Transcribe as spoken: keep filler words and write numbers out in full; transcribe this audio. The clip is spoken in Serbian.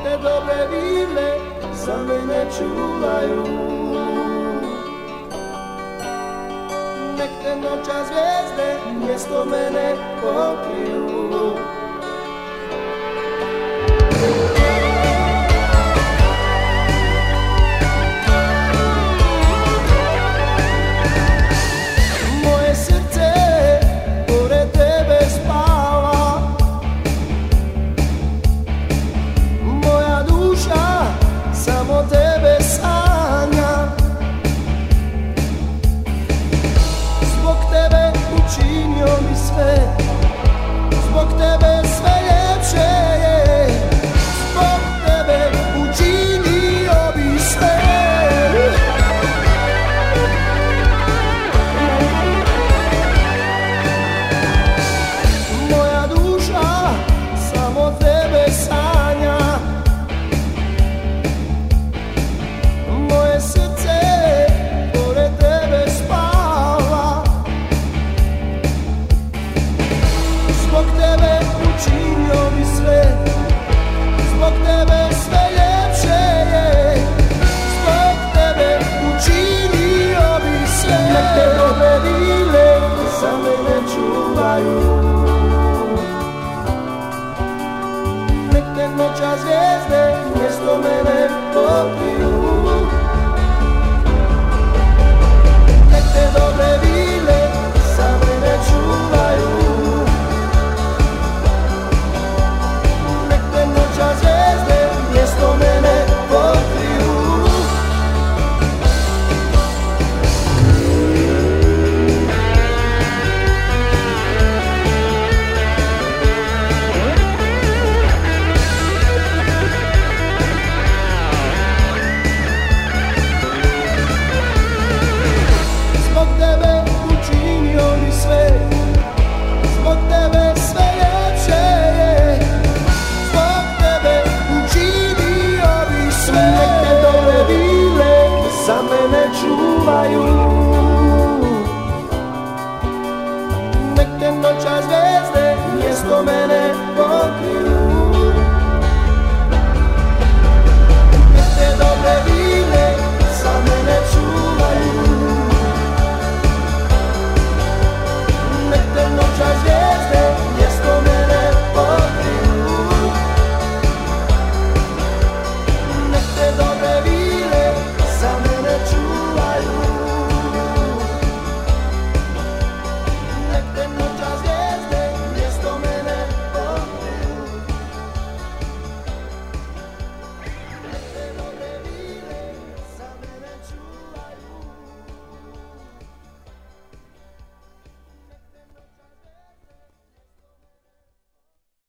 te dobre vile za mene čuvaju. Nek te noća zvijezde mjesto mene pokriju. Moje srce pored tebe spava, moja duša samo tebe sanja. Zbog tebe učinio bi sve, zbog tebe sve ljepše je, zbog tebe učinio bi sve. Moja duša samo tebe sanja, moje srce pored tebe spava. Zbog tebe učinio bi sve, zbog tebe sve ljepše je, zbog tebe učinio bi sve. Nek te dobre vile za mene čuvaju, nek te noća zvijezde mjesto mene pokriju. Nek te dobre vile za mene čuvaju, nek te noća zvijezde mjesto mene pokriju. Zbog tebe učinio bi sve, zbog tebe sve ljepše je, zbog tebe učinio bi sve. Nek te dobre vile za mene čuvaju, nek te noća zvijezde mjesto mene